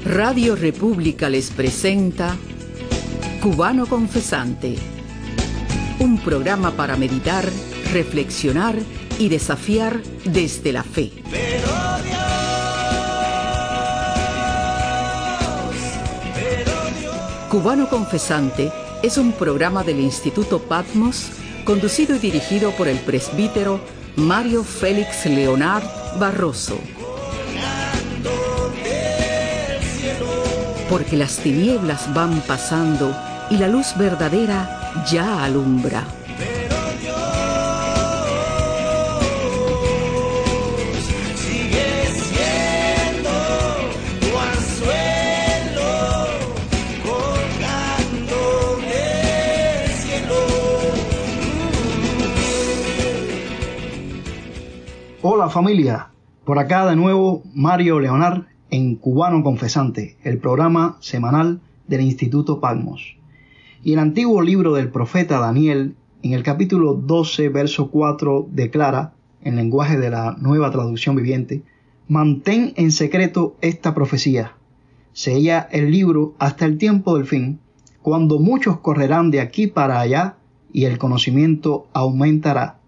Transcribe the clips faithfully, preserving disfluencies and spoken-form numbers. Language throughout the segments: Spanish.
Radio República les presenta Cubano Confesante, un programa para meditar, reflexionar y desafiar desde la fe. Pero Dios, pero Dios. Cubano Confesante es un programa del Instituto Patmos, conducido y dirigido por el presbítero Mario Félix Leonard Barroso. Porque las tinieblas van pasando y la luz verdadera ya alumbra. Pero Dios sigue siendo tu anzuelo colgando del cielo. Hola familia, por acá de nuevo Mario Leonard en Cubano Confesante, el programa semanal del Instituto Patmos. Y el antiguo libro del profeta Daniel, en el capítulo doce, verso cuatro, declara, en lenguaje de la Nueva Traducción Viviente: mantén en secreto esta profecía, sella el libro hasta el tiempo del fin, cuando muchos correrán de aquí para allá y el conocimiento aumentará.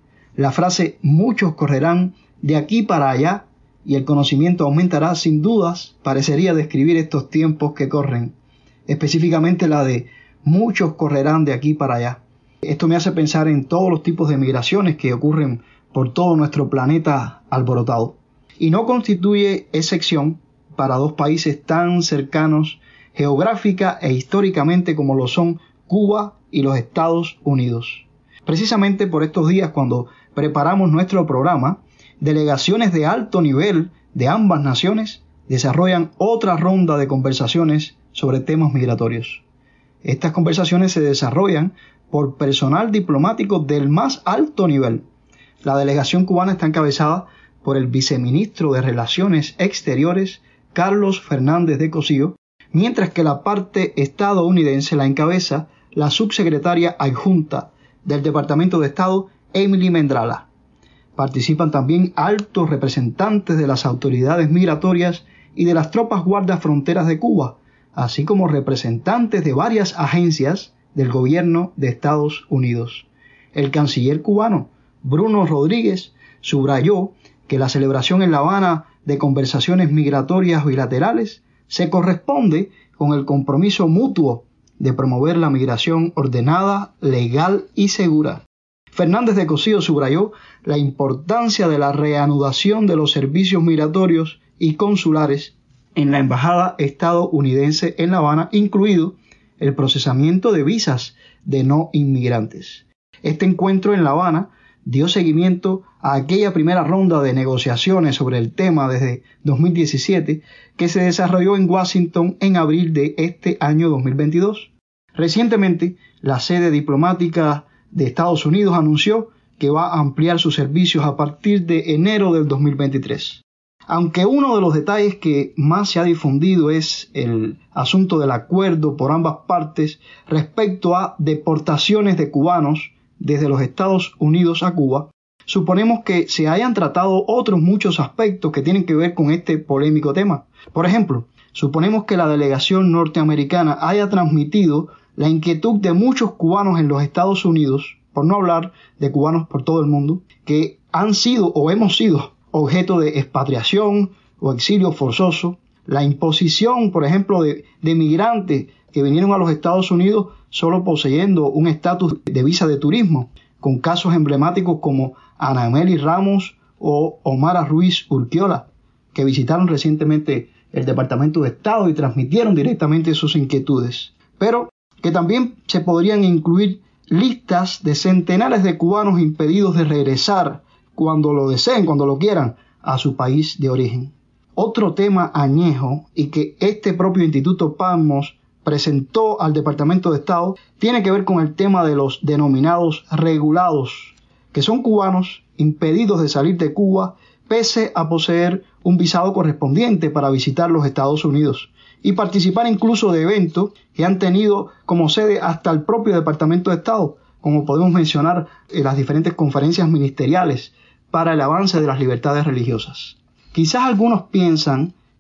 La frase muchos correrán de aquí para allá y el conocimiento aumentará, sin dudas, parecería describir estos tiempos que corren, específicamente la de muchos correrán de aquí para allá. Esto me hace pensar en todos los tipos de migraciones que ocurren por todo nuestro planeta alborotado. Y no constituye excepción para dos países tan cercanos geográfica e históricamente como lo son Cuba y los Estados Unidos. Precisamente por estos días, cuando preparamos nuestro programa, delegaciones de alto nivel de ambas naciones desarrollan otra ronda de conversaciones sobre temas migratorios. Estas conversaciones se desarrollan por personal diplomático del más alto nivel. La delegación cubana está encabezada por el viceministro de Relaciones Exteriores, Carlos Fernández de Cosío, mientras que la parte estadounidense la encabeza la subsecretaria adjunta del Departamento de Estado, Emily Mendrala. Participan también altos representantes de las autoridades migratorias y de las tropas guardas fronteras de Cuba, así como representantes de varias agencias del gobierno de Estados Unidos. El canciller cubano, Bruno Rodríguez, subrayó que la celebración en La Habana de conversaciones migratorias bilaterales se corresponde con el compromiso mutuo de promover la migración ordenada, legal y segura. Fernández de Cosío subrayó la importancia de la reanudación de los servicios migratorios y consulares en la embajada estadounidense en La Habana, incluido el procesamiento de visas de no inmigrantes. Este encuentro en La Habana dio seguimiento a aquella primera ronda de negociaciones sobre el tema desde dos mil diecisiete que se desarrolló en Washington en abril de este año dos mil veintidós. Recientemente, la sede diplomática de Estados Unidos anunció que va a ampliar sus servicios a partir de enero del dos mil veintitrés. Aunque uno de los detalles que más se ha difundido es el asunto del acuerdo por ambas partes respecto a deportaciones de cubanos desde los Estados Unidos a Cuba, suponemos que se hayan tratado otros muchos aspectos que tienen que ver con este polémico tema. Por ejemplo, suponemos que la delegación norteamericana haya transmitido la inquietud de muchos cubanos en los Estados Unidos, por no hablar de cubanos por todo el mundo, que han sido o hemos sido objeto de expatriación o exilio forzoso, la imposición, por ejemplo, de, de migrantes que vinieron a los Estados Unidos solo poseyendo un estatus de visa de turismo, con casos emblemáticos como Ana Emely Ramos o Omara Ruiz Urquiola, que visitaron recientemente el Departamento de Estado y transmitieron directamente sus inquietudes. Pero que también se podrían incluir listas de centenares de cubanos impedidos de regresar cuando lo deseen, cuando lo quieran, a su país de origen. Otro tema añejo y que este propio Instituto Patmos presentó al Departamento de Estado tiene que ver con el tema de los denominados regulados, que son cubanos impedidos de salir de Cuba pese a poseer un visado correspondiente para visitar los Estados Unidos y participar incluso de eventos que han tenido como sede hasta el propio Departamento de Estado, como podemos mencionar en las diferentes conferencias ministeriales para el avance de las libertades religiosas. Quizás algunos piensan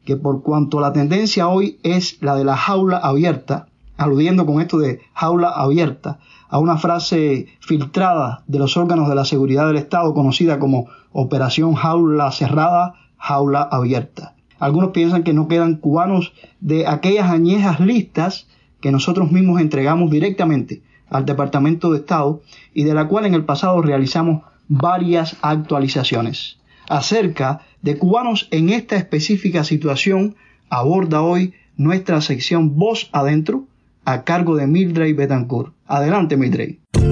que por cuanto la tendencia hoy es la de la jaula abierta, aludiendo con esto de jaula abierta a una frase filtrada de los órganos de la seguridad del Estado conocida como Operación Jaula Cerrada, Jaula Abierta. Algunos piensan que no quedan cubanos de aquellas añejas listas que nosotros mismos entregamos directamente al Departamento de Estado y de la cual en el pasado realizamos varias actualizaciones. Acerca de cubanos en esta específica situación aborda hoy nuestra sección Voz Adentro a cargo de Mildred Betancourt. Adelante, Mildred.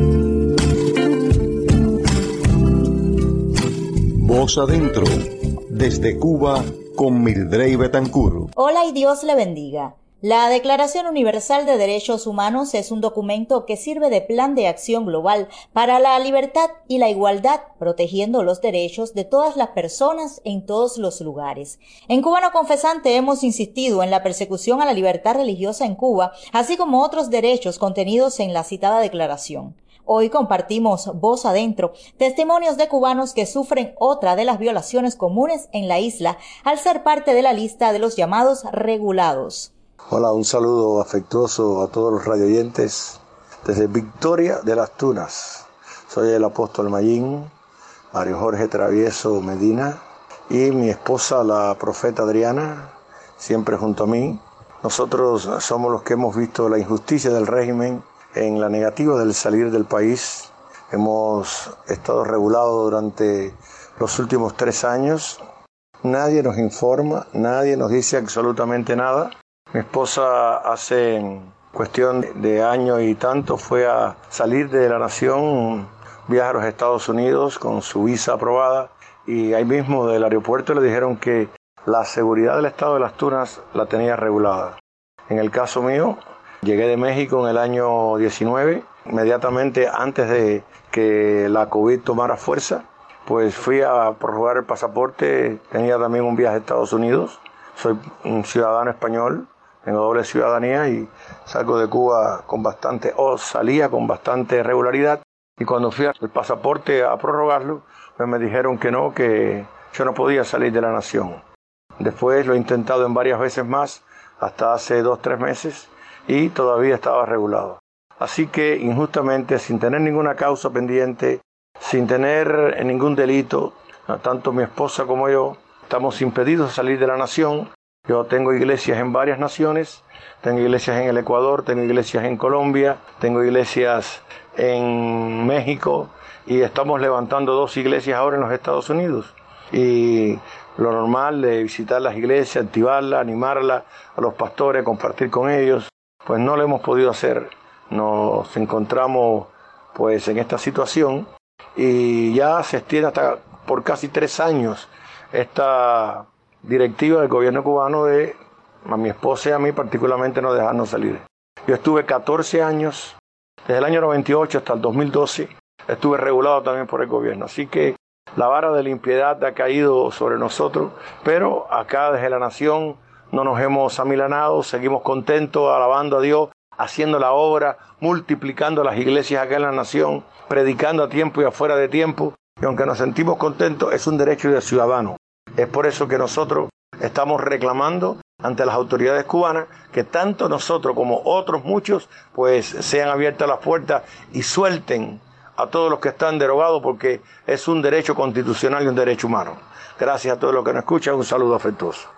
Voz Adentro, desde Cuba con Mildred Betancourt. Hola y Dios le bendiga. La Declaración Universal de Derechos Humanos es un documento que sirve de plan de acción global para la libertad y la igualdad, protegiendo los derechos de todas las personas en todos los lugares. En Cubano Confesante hemos insistido en la persecución a la libertad religiosa en Cuba, así como otros derechos contenidos en la citada declaración. Hoy compartimos Voz Adentro, testimonios de cubanos que sufren otra de las violaciones comunes en la isla al ser parte de la lista de los llamados regulados. Hola, un saludo afectuoso a todos los radioyentes desde Victoria de las Tunas. Soy el apóstol Mayín, Mario Jorge Travieso Medina, y mi esposa, la profeta Adriana, siempre junto a mí. Nosotros somos los que hemos visto la injusticia del régimen en la negativa del salir del país. Hemos estado regulados durante los últimos tres años. Nadie nos informa, nadie nos dice absolutamente nada. Mi esposa hace cuestión de año y tanto fue a salir de la nación, viaja a los Estados Unidos con su visa aprobada y ahí mismo del aeropuerto le dijeron que la seguridad del estado de las Tunas la tenía regulada. En el caso mío, llegué de México en el año diecinueve, inmediatamente antes de que la COVID tomara fuerza, pues fui a prorrogar el pasaporte, tenía también un viaje a Estados Unidos, soy un ciudadano español, tengo doble ciudadanía y salgo de Cuba con bastante, o salía con bastante regularidad. Y cuando fui al pasaporte a prorrogarlo, pues me dijeron que no, que yo no podía salir de la nación. Después lo he intentado en varias veces más, hasta hace dos, tres meses, y todavía estaba regulado. Así que injustamente, sin tener ninguna causa pendiente, sin tener ningún delito, tanto mi esposa como yo, estamos impedidos de salir de la nación. Yo tengo iglesias en varias naciones, tengo iglesias en el Ecuador, tengo iglesias en Colombia, tengo iglesias en México y estamos levantando dos iglesias ahora en los Estados Unidos. Y lo normal de visitar las iglesias, activarlas, animarlas a los pastores, compartir con ellos, pues no lo hemos podido hacer. Nos encontramos pues en esta situación y ya se extiende hasta por casi tres años esta directiva del gobierno cubano de a mi esposa y a mí particularmente no dejarnos salir. Yo estuve catorce años, desde el año noventa y ocho hasta el dos mil doce, estuve regulado también por el gobierno. Así que la vara de la impiedad ha caído sobre nosotros, pero acá desde la nación no nos hemos amilanado, seguimos contentos, alabando a Dios, haciendo la obra, multiplicando las iglesias acá en la nación, predicando a tiempo y afuera de tiempo. Y aunque nos sentimos contentos, es un derecho de ciudadano. Es por eso que nosotros estamos reclamando ante las autoridades cubanas que tanto nosotros como otros muchos pues sean abiertas las puertas y suelten a todos los que están derogados, porque es un derecho constitucional y un derecho humano. Gracias a todos los que nos escuchan, un saludo afectuoso.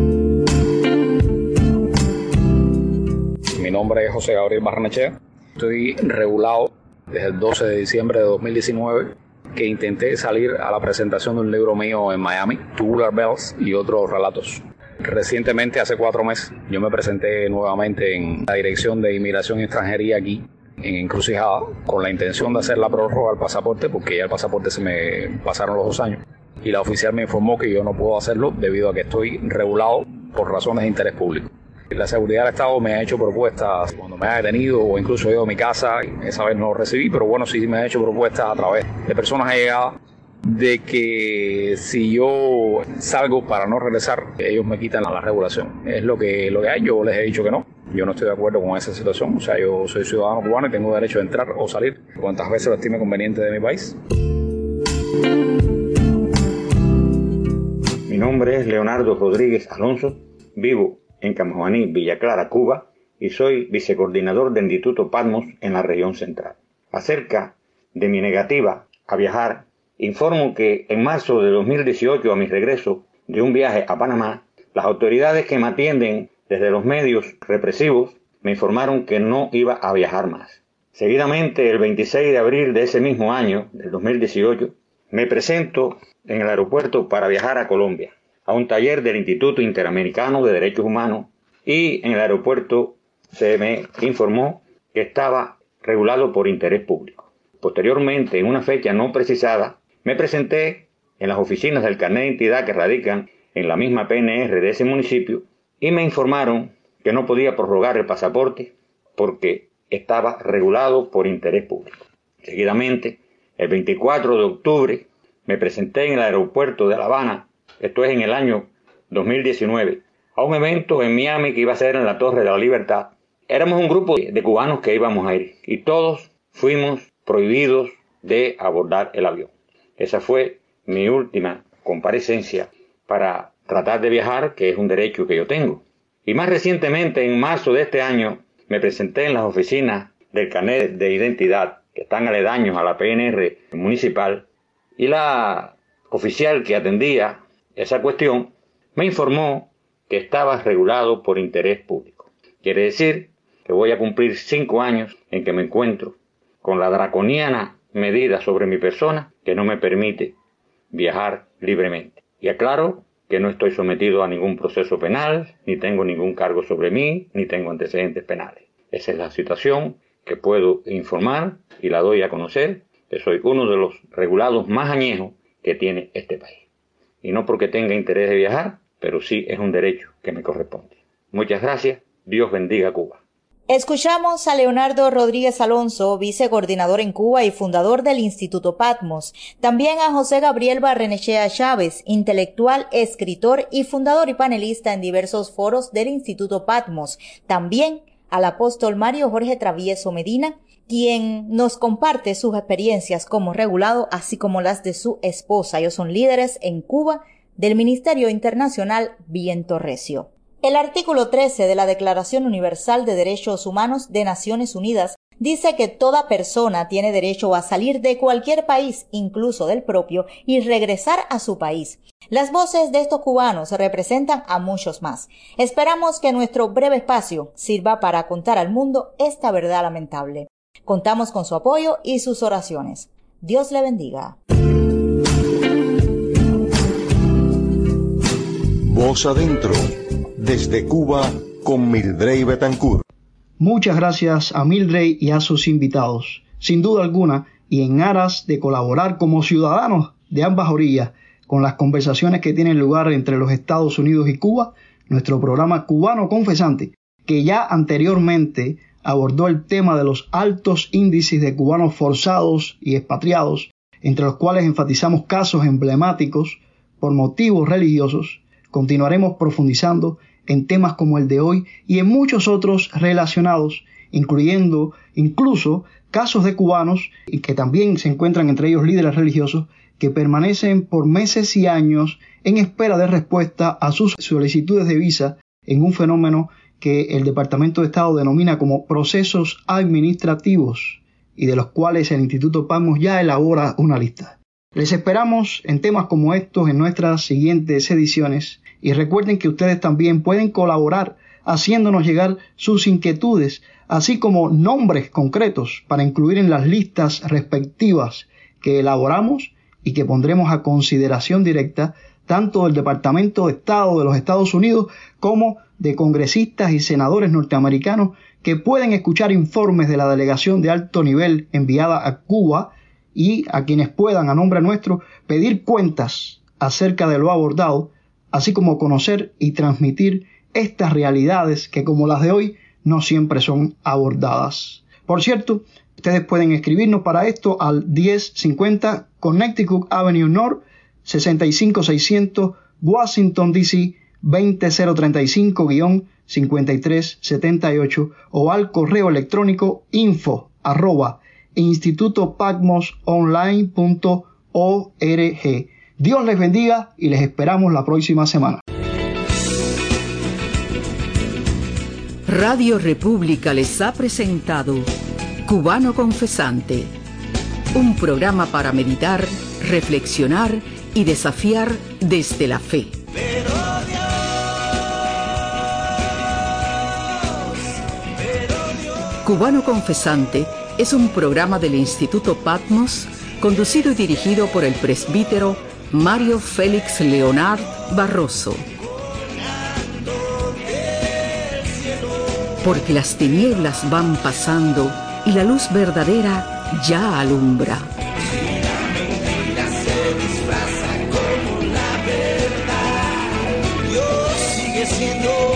Mi nombre es José Gabriel Barrenechea. Estoy regulado desde el doce de diciembre de dos mil diecinueve, que intenté salir a la presentación de un libro mío en Miami, Tubular Bells y otros relatos. Recientemente, hace cuatro meses, yo me presenté nuevamente en la Dirección de Inmigración y Extranjería aquí, en Encrucijada, con la intención de hacer la prórroga al pasaporte, porque ya el pasaporte se me pasaron los dos años. Y la oficial me informó que yo no puedo hacerlo debido a que estoy regulado por razones de interés público. La seguridad del Estado me ha hecho propuestas cuando me ha detenido o incluso he ido a mi casa, esa vez no lo recibí, pero bueno, sí me ha hecho propuestas a través de personas allegadas de que si yo salgo para no regresar, ellos me quitan la, la regulación. Es lo que, lo que hay, yo les he dicho que no. Yo no estoy de acuerdo con esa situación, o sea, yo soy ciudadano cubano y tengo derecho a entrar o salir cuantas veces lo estime conveniente de mi país. Mi nombre es Leonardo Rodríguez Alonso, Vivo en Camajuaní, Villa Clara, Cuba, y soy vicecoordinador del Instituto Patmos en la región central. Acerca de mi negativa a viajar, informo que en marzo de dos mil dieciocho, a mi regreso de un viaje a Panamá, las autoridades que me atienden desde los medios represivos me informaron que no iba a viajar más. Seguidamente, el veintiséis de abril de ese mismo año, del dos mil dieciocho, me presento en el aeropuerto para viajar a Colombia, a un taller del Instituto Interamericano de Derechos Humanos, y en el aeropuerto se me informó que estaba regulado por interés público. Posteriormente, en una fecha no precisada, me presenté en las oficinas del carnet de identidad que radican en la misma P N R de ese municipio y me informaron que no podía prorrogar el pasaporte porque estaba regulado por interés público. Seguidamente, el veinticuatro de octubre, me presenté en el aeropuerto de La Habana, esto es en el año dos mil diecinueve, a un evento en Miami que iba a ser en la Torre de la Libertad. Éramos un grupo de cubanos que íbamos a ir y todos fuimos prohibidos de abordar el avión. Esa fue mi última comparecencia para tratar de viajar, que es un derecho que yo tengo. Y más recientemente, en marzo de este año, me presenté en las oficinas del carnet de identidad, que están aledaños a la P N R municipal, y la oficial que atendía esa cuestión me informó que estaba regulado por interés público. Quiere decir que voy a cumplir cinco años en que me encuentro con la draconiana medida sobre mi persona que no me permite viajar libremente. Y aclaro que no estoy sometido a ningún proceso penal, ni tengo ningún cargo sobre mí, ni tengo antecedentes penales. Esa es la situación que puedo informar y la doy a conocer, que soy uno de los regulados más añejos que tiene este país. Y no porque tenga interés de viajar, pero sí es un derecho que me corresponde. Muchas gracias. Dios bendiga a Cuba. Escuchamos a Leonardo Rodríguez Alonso, vicecoordinador en Cuba y fundador del Instituto Patmos. También a José Gabriel Barrenechea Chávez, intelectual, escritor y fundador y panelista en diversos foros del Instituto Patmos. También al apóstol Mario Jorge Travieso Medina, quien nos comparte sus experiencias como regulado, así como las de su esposa. Ellos son líderes en Cuba del Ministerio Internacional Viento Recio. El artículo trece de la Declaración Universal de Derechos Humanos de Naciones Unidas dice que toda persona tiene derecho a salir de cualquier país, incluso del propio, y regresar a su país. Las voces de estos cubanos representan a muchos más. Esperamos que nuestro breve espacio sirva para contar al mundo esta verdad lamentable. Contamos con su apoyo y sus oraciones. Dios le bendiga. Voz Adentro, desde Cuba, con Mildred Betancourt. Muchas gracias a Mildred y a sus invitados. Sin duda alguna, y en aras de colaborar como ciudadanos de ambas orillas con las conversaciones que tienen lugar entre los Estados Unidos y Cuba, nuestro programa Cubano Confesante, que ya anteriormente abordó el tema de los altos índices de cubanos forzados y expatriados, entre los cuales enfatizamos casos emblemáticos por motivos religiosos, continuaremos profundizando en temas como el de hoy y en muchos otros relacionados, incluyendo incluso casos de cubanos y que también se encuentran entre ellos líderes religiosos que permanecen por meses y años en espera de respuesta a sus solicitudes de visa en un fenómeno que el Departamento de Estado denomina como procesos administrativos y de los cuales el Instituto Patmos ya elabora una lista. Les esperamos en temas como estos en nuestras siguientes ediciones y recuerden que ustedes también pueden colaborar haciéndonos llegar sus inquietudes, así como nombres concretos para incluir en las listas respectivas que elaboramos y que pondremos a consideración directa tanto del Departamento de Estado de los Estados Unidos como de congresistas y senadores norteamericanos que pueden escuchar informes de la delegación de alto nivel enviada a Cuba y a quienes puedan, a nombre nuestro, pedir cuentas acerca de lo abordado, así como conocer y transmitir estas realidades que, como las de hoy, no siempre son abordadas. Por cierto, ustedes pueden escribirnos para esto al diez cincuenta Connecticut Avenue North, sesenta y cinco seiscientos, Washington, D C, veinte mil treinta y cinco, cincuenta y tres setenta y ocho, o al correo electrónico info arroba instituto patmos online punto org. Dios les bendiga y les esperamos la próxima semana. Radio República les ha presentado Cubano Confesante, un programa para meditar, reflexionar y desafiar desde la fe. Pero Dios, pero Dios. Cubano Confesante es un programa del Instituto Patmos, conducido y dirigido por el presbítero Mario Félix Leonard Barroso. Porque las tinieblas van pasando y la luz verdadera ya alumbra. Dios sigue siendo